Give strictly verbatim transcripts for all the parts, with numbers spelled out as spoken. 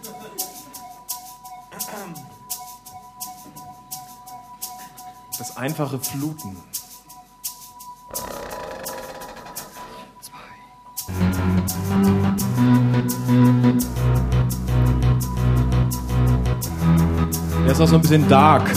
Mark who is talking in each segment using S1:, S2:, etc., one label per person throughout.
S1: Das einfache Fluten. Der ist auch so ein bisschen dark.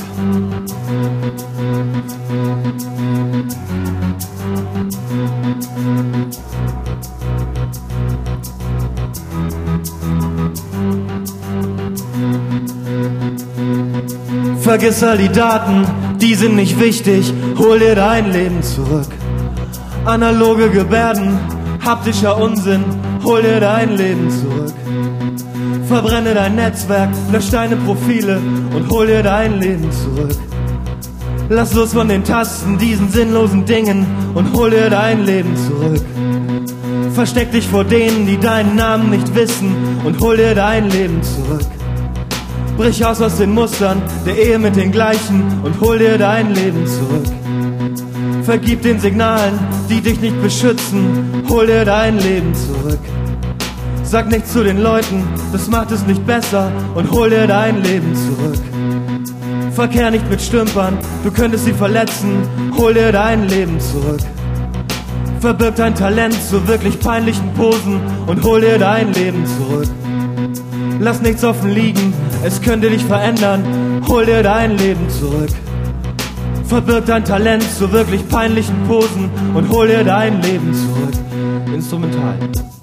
S2: Vergiss all die Daten, die sind nicht wichtig, hol dir dein Leben zurück. Analoge Gebärden, haptischer Unsinn, hol dir dein Leben zurück. Verbrenne dein Netzwerk, lösch deine Profile und hol dir dein Leben zurück. Lass los von den Tasten, diesen sinnlosen Dingen und hol dir dein Leben zurück. Versteck dich vor denen, die deinen Namen nicht wissen und hol dir dein Leben zurück. Brich aus aus den Mustern der Ehe mit den Gleichen und hol dir dein Leben zurück. Vergib den Signalen, die dich nicht beschützen, hol dir dein Leben zurück. Sag nichts zu den Leuten, das macht es nicht besser und hol dir dein Leben zurück. Verkehr nicht mit Stümpern, du könntest sie verletzen, hol dir dein Leben zurück. Verbirg dein Talent zu wirklich peinlichen Posen und hol dir dein Leben zurück. Lass nichts offen liegen, es könnte dich verändern, hol dir dein Leben zurück. Verbirg dein Talent zu wirklich peinlichen Posen und hol dir dein Leben zurück. Instrumental.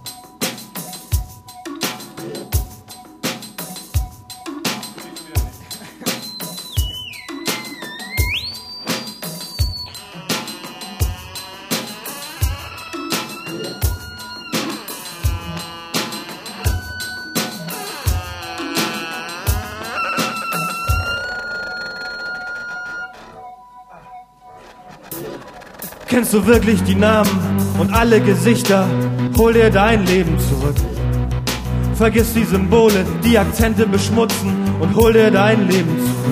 S2: Kennst du wirklich die Namen und alle Gesichter? Hol dir dein Leben zurück. Vergiss die Symbole, die Akzente beschmutzen und hol dir dein Leben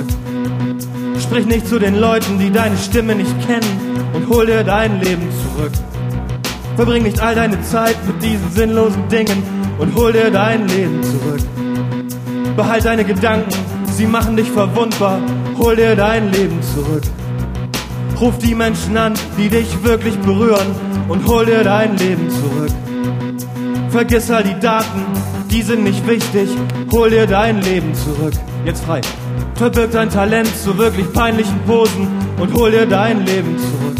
S2: zurück. Sprich nicht zu den Leuten, die deine Stimme nicht kennen und hol dir dein Leben zurück. Verbring nicht all deine Zeit mit diesen sinnlosen Dingen und hol dir dein Leben zurück. Behalt deine Gedanken, sie machen dich verwundbar, hol dir dein Leben zurück. Ruf die Menschen an, die dich wirklich berühren und hol dir dein Leben zurück. Vergiss all die Daten, die sind nicht wichtig, hol dir dein Leben zurück. Jetzt frei. Verbirg dein Talent zu wirklich peinlichen Posen und hol dir dein Leben zurück.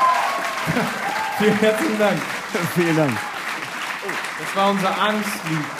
S1: Vielen herzlichen Dank.
S2: Vielen Dank.
S1: Oh, das war unser Angstlied.